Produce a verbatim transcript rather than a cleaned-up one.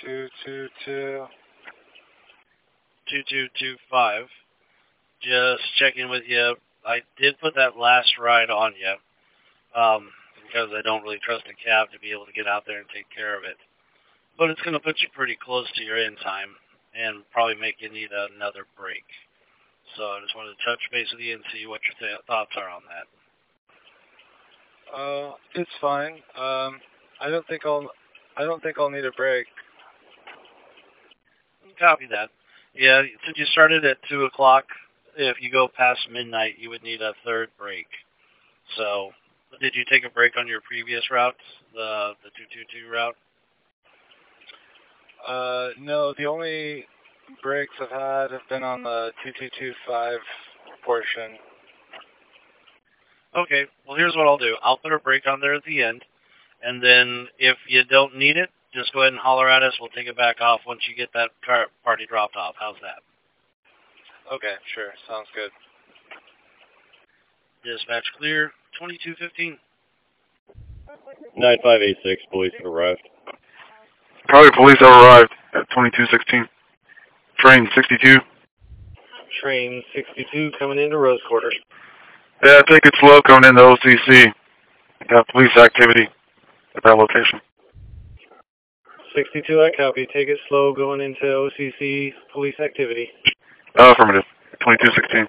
two two two. two two two five. Just checking with you. I did put that last ride on you um, because I don't really trust a cab to be able to get out there and take care of it. But it's going to put you pretty close to your end time and probably make you need another break. So I just wanted to touch base with you and see what your th- thoughts are on that. Uh, it's fine. Um, I don't think I'll. I don't think I'll need a break. Copy that. Yeah, since you started at two o'clock, if you go past midnight, you would need a third break. So, did you take a break on your previous routes, the the two two two route? Uh, no, the only breaks I've had have been on the two two two five portion. Okay, well here's what I'll do. I'll put a break on there at the end, and then if you don't need it, just go ahead and holler at us. We'll take it back off once you get that car party dropped off. How's that? Okay, sure. Sounds good. Dispatch clear, twenty-two fifteen. nine five eight six, police have arrived. Probably police have arrived at twenty-two sixteen. Train sixty-two. Train sixty-two coming into Rose Quarters. Yeah, take it slow coming into O C C. Got police activity at that location. sixty-two, I copy. Take it slow going into O C C police activity. Uh, affirmative. twenty-two sixteen.